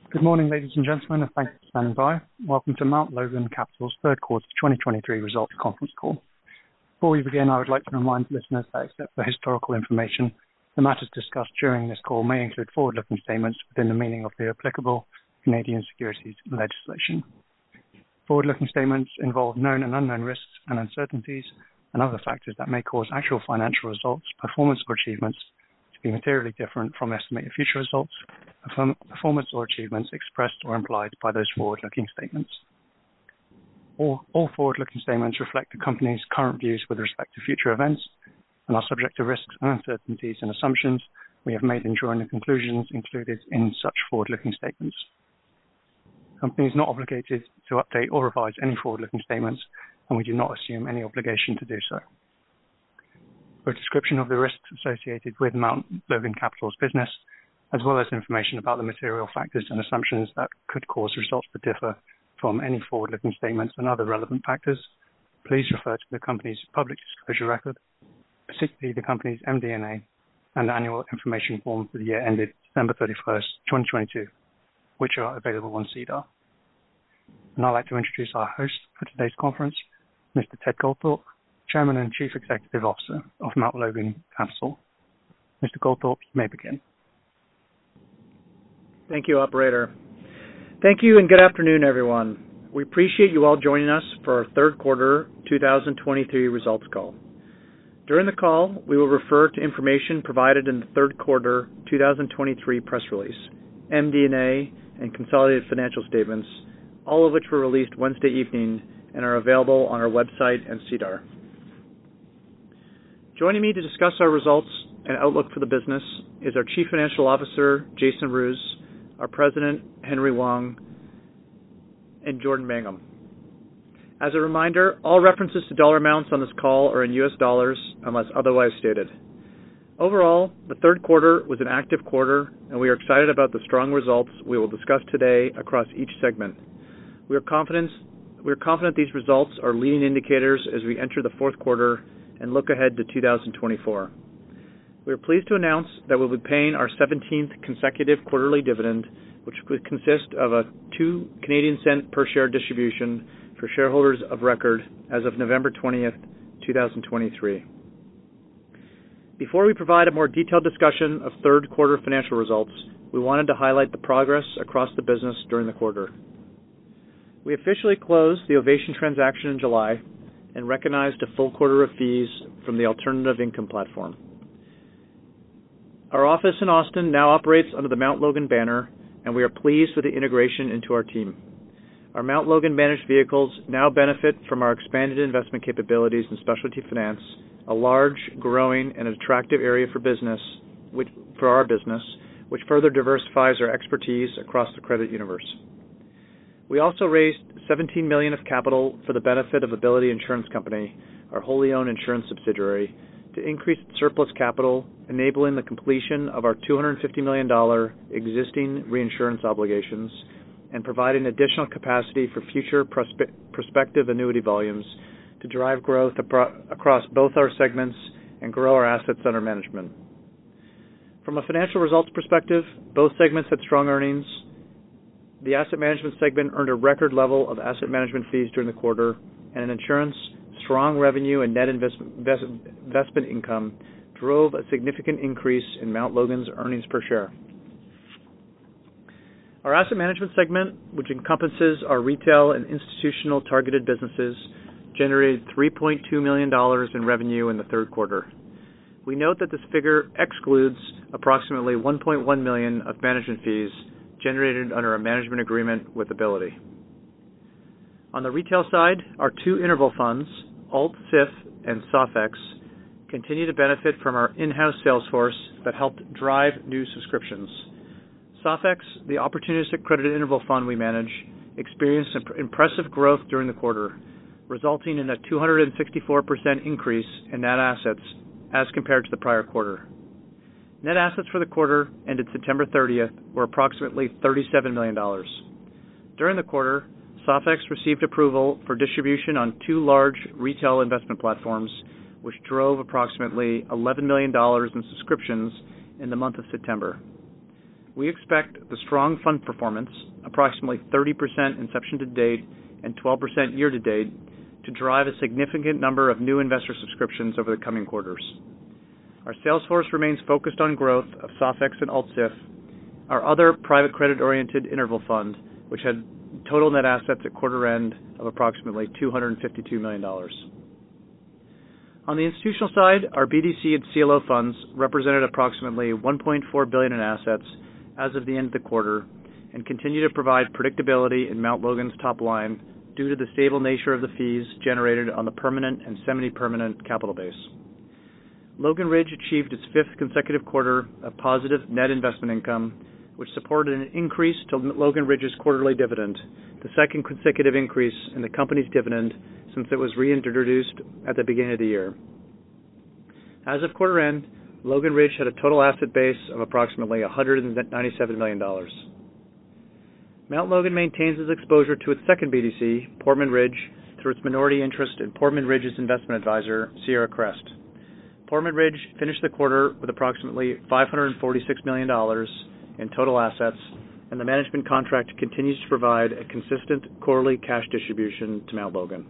Good morning, ladies and gentlemen, and thanks for standing by. Welcome to Mount Logan Capital's third quarter 2023 results conference call. Before we begin, I would like to remind listeners that except for historical information, the matters discussed during this call may include forward-looking statements within the meaning of the applicable Canadian securities legislation. Forward-looking statements involve known and unknown risks and uncertainties and other factors that may cause actual financial results, performance or achievements to be materially different from estimated future results, performance or achievements expressed or implied by those forward-looking statements. All forward-looking statements reflect the company's current views with respect to future events and are subject to risks and uncertainties and assumptions we have made in drawing the conclusions included in such forward-looking statements. The company is not obligated to update or revise any forward-looking statements, and we do not assume any obligation to do so. For a description of the risks associated with Mount Logan Capital's business, as well as information about the material factors and assumptions that could cause results to differ from any forward-looking statements and other relevant factors, please refer to the company's public disclosure record, particularly the company's MD&A and annual information form for the year ended December 31st, 2022, which are available on SEDAR. And I'd like to introduce our host for today's conference, Mr. Ted Goldthorpe, Chairman and Chief Executive Officer of Mount Logan Capital. Mr. Goldthorpe, you may begin. Thank you, operator. Thank you and good afternoon, everyone. We appreciate you all joining us for our third quarter 2023 results call. During the call, we will refer to information provided in the third quarter 2023 press release, MD&A, and consolidated financial statements, all of which were released Wednesday evening and are available on our website and SEDAR. Joining me to discuss our results and outlook for the business is our Chief Financial Officer, Jason Roos, our President, Henry Wong, and Jordan Mangum. As a reminder, all references to dollar amounts on this call are in US dollars unless otherwise stated. Overall, the third quarter was an active quarter, and we are excited about the strong results we will discuss today across each segment. We are confident these results are leading indicators as we enter the fourth quarter and look ahead to 2024. We are pleased to announce that we'll be paying our 17th consecutive quarterly dividend, which would consist of a 2 Canadian cent per share distribution for shareholders of record as of November 20th, 2023. Before we provide a more detailed discussion of third quarter financial results, we wanted to highlight the progress across the business during the quarter. We officially closed the Ovation transaction in July and recognized a full quarter of fees from the alternative income platform. Our office in Austin now operates under the Mount Logan banner, and we are pleased with the integration into our team. Our Mount Logan managed vehicles now benefit from our expanded investment capabilities in specialty finance, a large, growing, and attractive area for our business, which further diversifies our expertise across the credit universe. We also raised $17 million of capital for the benefit of Ability Insurance Company, our wholly owned insurance subsidiary, to increase surplus capital, enabling the completion of our $250 million existing reinsurance obligations and providing additional capacity for future prospective annuity volumes to drive growth across both our segments and grow our assets under management. From a financial results perspective, both segments had strong earnings. The asset management segment earned a record level of asset management fees during the quarter, and in insurance, strong revenue and net investment income drove a significant increase in Mount Logan's earnings per share. Our asset management segment, which encompasses our retail and institutional targeted businesses, generated $3.2 million in revenue in the third quarter. We note that this figure excludes approximately $1.1 million of management fees generated under a management agreement with Ability. On the retail side, our two interval funds, Alt-CIF and SOFX, continue to benefit from our in-house sales force that helped drive new subscriptions. SOFX, the opportunistic credit interval fund we manage, experienced impressive growth during the quarter, resulting in a 264% increase in net assets as compared to the prior quarter. Net assets for the quarter ended September 30th were approximately $37 million. During the quarter, SOFX received approval for distribution on two large retail investment platforms, which drove approximately $11 million in subscriptions in the month of September. We expect the strong fund performance, approximately 30% inception to date and 12% year to date, to drive a significant number of new investor subscriptions over the coming quarters. Our sales force remains focused on growth of SOFIX and AltSIF, our other private credit-oriented interval fund, which had total net assets at quarter end of approximately $252 million. On the institutional side, our BDC and CLO funds represented approximately $1.4 billion in assets as of the end of the quarter and continue to provide predictability in Mount Logan's top line due to the stable nature of the fees generated on the permanent and semi-permanent capital base. Logan Ridge achieved its fifth consecutive quarter of positive net investment income, which supported an increase to Logan Ridge's quarterly dividend, the second consecutive increase in the company's dividend since it was reintroduced at the beginning of the year. As of quarter end, Logan Ridge had a total asset base of approximately $197 million. Mount Logan maintains its exposure to its second BDC, Portman Ridge, through its minority interest in Portman Ridge's investment advisor, Sierra Crest. Portman Ridge finished the quarter with approximately $546 million in total assets, and the management contract continues to provide a consistent quarterly cash distribution to Mount Logan.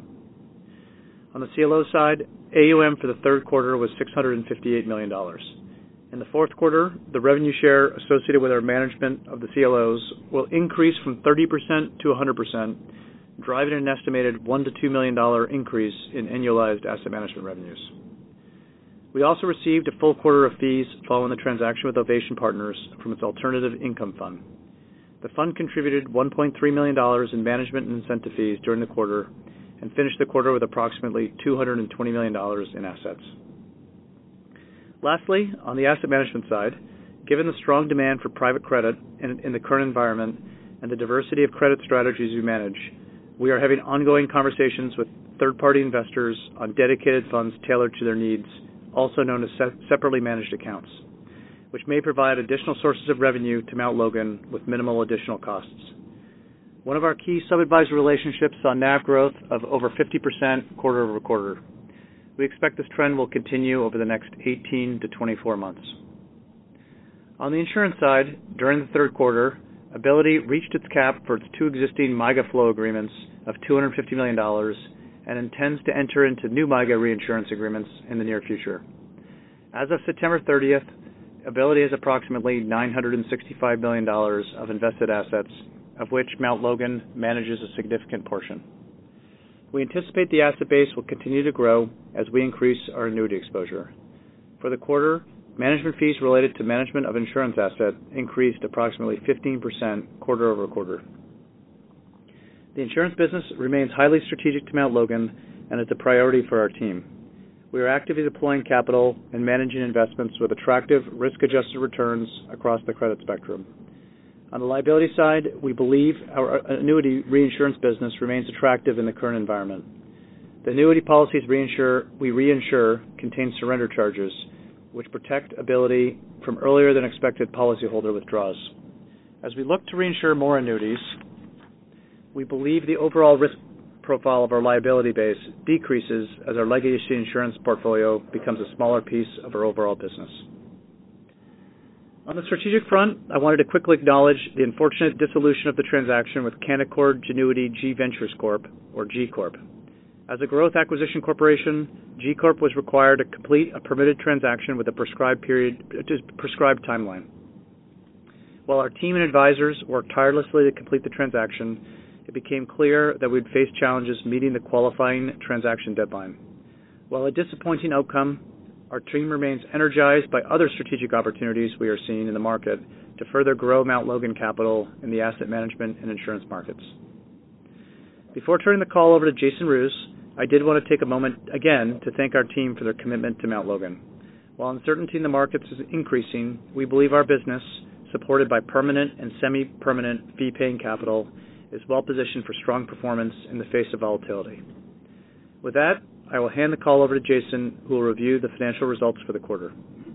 On the CLO side, AUM for the third quarter was $658 million. In the fourth quarter, the revenue share associated with our management of the CLOs will increase from 30% to 100%, driving an estimated $1 to $2 million increase in annualized asset management revenues. We also received a full quarter of fees following the transaction with Ovation Partners from its alternative income fund. The fund contributed $1.3 million in management and incentive fees during the quarter and finished the quarter with approximately $220 million in assets. Lastly, on the asset management side, given the strong demand for private credit in the current environment and the diversity of credit strategies we manage, we are having ongoing conversations with third-party investors on dedicated funds tailored to their needs, also known as separately managed accounts, which may provide additional sources of revenue to Mount Logan with minimal additional costs. One of our key sub-advisor relationships saw NAV growth of over 50% quarter over quarter. We expect this trend will continue over the next 18 to 24 months. On the insurance side, during the third quarter, Ability reached its cap for its two existing MYGA flow agreements of $250 million and intends to enter into new MYGA reinsurance agreements in the near future. As of September 30th, Ability has approximately $965 million of invested assets, of which Mount Logan manages a significant portion. We anticipate the asset base will continue to grow as we increase our annuity exposure. For the quarter, management fees related to management of insurance asset increased approximately 15% quarter over quarter. The insurance business remains highly strategic to Mount Logan and is a priority for our team. We are actively deploying capital and managing investments with attractive risk-adjusted returns across the credit spectrum. On the liability side, we believe our annuity reinsurance business remains attractive in the current environment. The annuity policies we reinsure contain surrender charges, which protect Ability from earlier than expected policyholder withdrawals. As we look to reinsure more annuities, we believe the overall risk profile of our liability base decreases as our legacy insurance portfolio becomes a smaller piece of our overall business. On the strategic front, I wanted to quickly acknowledge the unfortunate dissolution of the transaction with Canaccord Genuity G Ventures Corp., or G Corp. As a growth acquisition corporation, G Corp was required to complete a permitted transaction with a prescribed timeline. While our team and advisors worked tirelessly to complete the transaction, it became clear that we'd face challenges meeting the qualifying transaction deadline. While a disappointing outcome, our team remains energized by other strategic opportunities we are seeing in the market to further grow Mount Logan Capital in the asset management and insurance markets. Before turning the call over to Jason Roos, I did want to take a moment again to thank our team for their commitment to Mount Logan. While uncertainty in the markets is increasing, we believe our business, supported by permanent and semi-permanent fee-paying capital, is well positioned for strong performance in the face of volatility. With that, I will hand the call over to Jason, who will review the financial results for the quarter.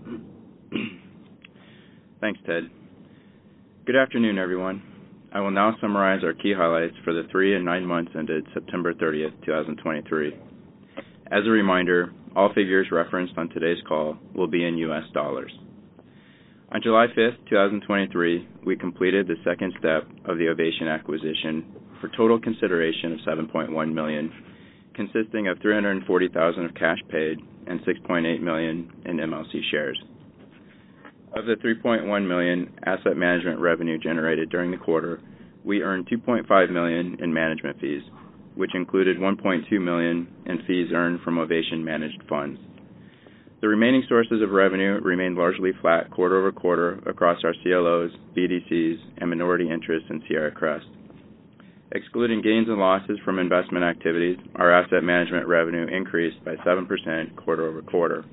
Thanks, Ted. Good afternoon, everyone. I will now summarize our key highlights for the 3 and 9 months ended September 30th, 2023. As a reminder, all figures referenced on today's call will be in U.S. dollars. On July 5th, 2023, we completed the second step of the Ovation acquisition for total consideration of $7.1 million, consisting of $340,000 of cash paid and $6.8 million in MLC shares. Of the $3.1 million asset management revenue generated during the quarter, we earned $2.5 million in management fees, which included $1.2 million in fees earned from Ovation managed funds. The remaining sources of revenue remained largely flat quarter over quarter across our CLOs, BDCs, and minority interests in Sierra Crest. Excluding gains and losses from investment activities, our asset management revenue increased by 7% quarter over quarter.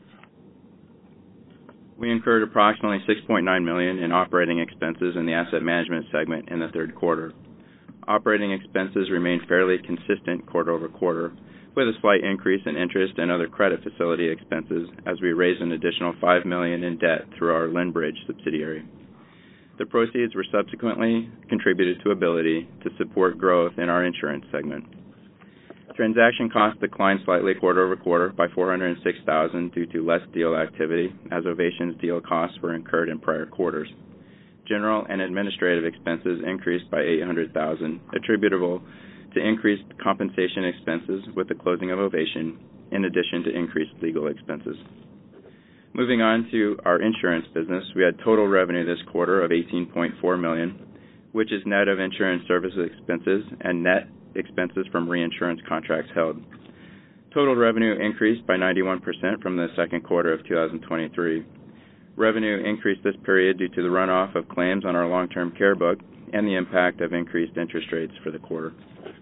We incurred approximately $6.9 million in operating expenses in the asset management segment in the third quarter. Operating expenses remained fairly consistent quarter over quarter, with a slight increase in interest and other credit facility expenses as we raised an additional $5 million in debt through our Lynbridge subsidiary. The proceeds were subsequently contributed to Ability to support growth in our insurance segment. Transaction costs declined slightly quarter over quarter by $406,000 due to less deal activity, as Ovation's deal costs were incurred in prior quarters. General and administrative expenses increased by $800,000, attributable to increased compensation expenses with the closing of Ovation, in addition to increased legal expenses. Moving on to our insurance business, we had total revenue this quarter of $18.4 million, which is net of insurance services expenses and net expenses from reinsurance contracts held. Total revenue increased by 91% from the second quarter of 2023. Revenue increased this period due to the runoff of claims on our long-term care book and the impact of increased interest rates for the quarter.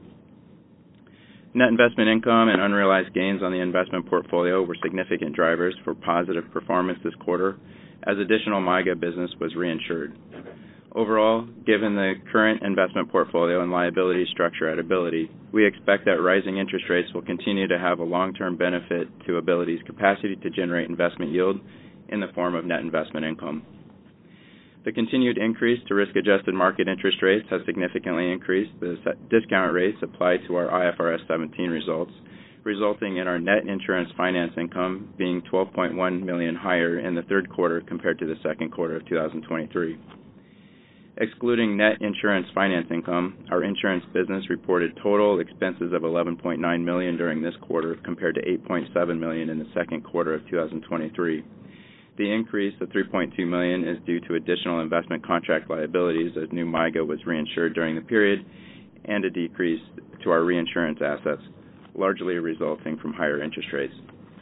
Net investment income and unrealized gains on the investment portfolio were significant drivers for positive performance this quarter, as additional MYGA business was reinsured. Overall, given the current investment portfolio and liability structure at Ability, we expect that rising interest rates will continue to have a long-term benefit to Ability's capacity to generate investment yield in the form of net investment income. The continued increase to risk-adjusted market interest rates has significantly increased the discount rates applied to our IFRS 17 results, resulting in our net insurance finance income being $12.1 million higher in the third quarter compared to the second quarter of 2023. Excluding net insurance finance income, our insurance business reported total expenses of $11.9 million during this quarter compared to $8.7 million in the second quarter of 2023. The increase of $3.2 million is due to additional investment contract liabilities as new MYGA was reinsured during the period and a decrease to our reinsurance assets, largely resulting from higher interest rates.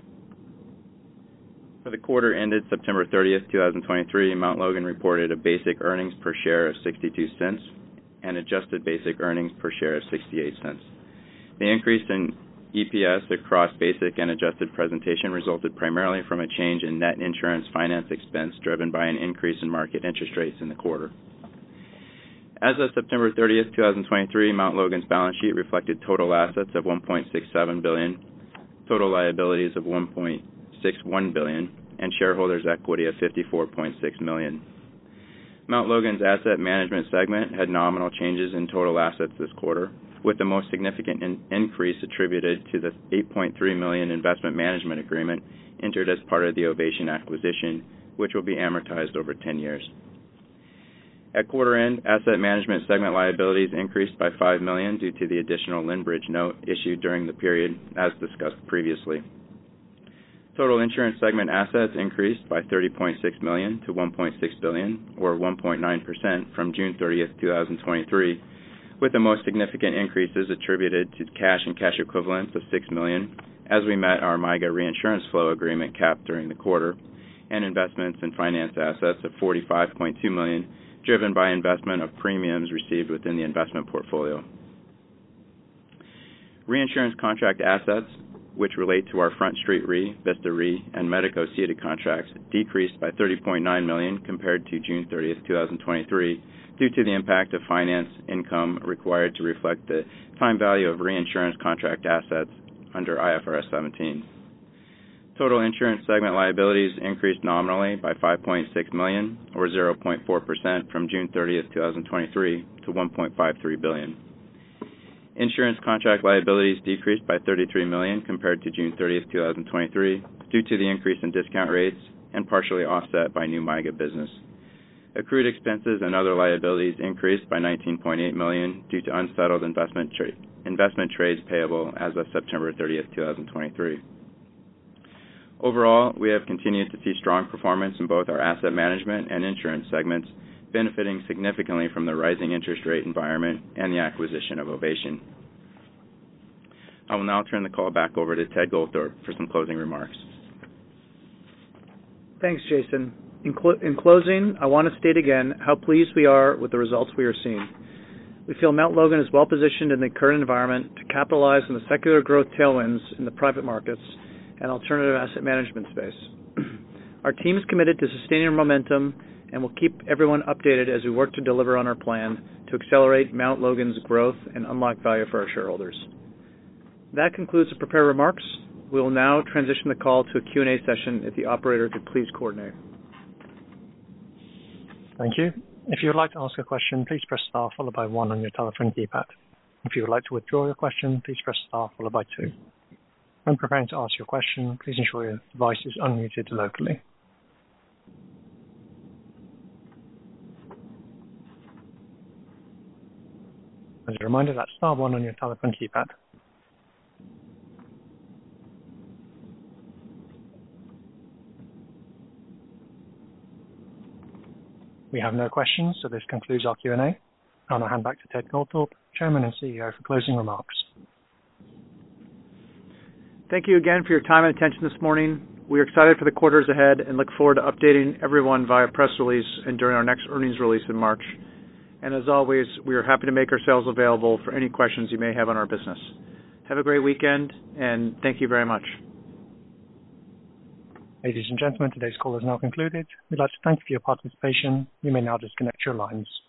For the quarter ended September 30th, 2023, Mount Logan reported a basic earnings per share of 62 cents and adjusted basic earnings per share of 68 cents. The increase in EPS across basic and adjusted presentation resulted primarily from a change in net insurance finance expense driven by an increase in market interest rates in the quarter. As of September 30th, 2023, Mount Logan's balance sheet reflected total assets of $1.67 billion, total liabilities of $1.61 billion, and shareholders' equity of $54.6 million. Mount Logan's asset management segment had nominal changes in total assets this quarter, with the most significant increase attributed to the $8.3 million investment management agreement entered as part of the Ovation acquisition, which will be amortized over 10 years. At quarter end, asset management segment liabilities increased by $5 million due to the additional Lynbridge note issued during the period, as discussed previously. Total insurance segment assets increased by $30.6 million to $1.6 billion, or 1.9% from June 30th, 2023, with the most significant increases attributed to cash and cash equivalents of $6 million, as we met our MYGA reinsurance flow agreement cap during the quarter, and investments in finance assets of $45.2 million, driven by investment of premiums received within the investment portfolio. Reinsurance contract assets, which relate to our Front Street Re, Vista Re, and Medico ceded contracts, decreased by $30.9 million compared to June 30th, 2023, due to the impact of finance income required to reflect the time value of reinsurance contract assets under IFRS 17. Total insurance segment liabilities increased nominally by $5.6 million, or 0.4% from June 30th, 2023, to $1.53 billion. Insurance contract liabilities decreased by $33 million compared to June 30th, 2023, due to the increase in discount rates and partially offset by new MYGA business. Accrued expenses and other liabilities increased by $19.8 million due to unsettled investment trades payable as of September 30th, 2023. Overall, we have continued to see strong performance in both our asset management and insurance segments, benefiting significantly from the rising interest rate environment and the acquisition of Ovation. I will now turn the call back over to Ted Goldthorpe for some closing remarks. Thanks, Jason. In closing, I want to state again how pleased we are with the results we are seeing. We feel Mount Logan is well positioned in the current environment to capitalize on the secular growth tailwinds in the private markets and alternative asset management space. Our team is committed to sustaining momentum and will keep everyone updated as we work to deliver on our plan to accelerate Mount Logan's growth and unlock value for our shareholders. That concludes the prepared remarks. We will now transition the call to a Q&A session if the operator could please coordinate. Thank you. If you would like to ask a question, please press star followed by 1 on your telephone keypad. If you would like to withdraw your question, please press star followed by 2. When preparing to ask your question, please ensure your device is unmuted locally. As a reminder, that's star 1 on your telephone keypad. We have no questions, so this concludes our Q&A. I'll now hand back to Ted Goldthorpe, Chairman and CEO, for closing remarks. Thank you again for your time and attention this morning. We are excited for the quarters ahead and look forward to updating everyone via press release and during our next earnings release in March. And as always, we are happy to make ourselves available for any questions you may have on our business. Have a great weekend, and thank you very much. Ladies and gentlemen, today's call is now concluded. We'd like to thank you for your participation. You may now disconnect your lines.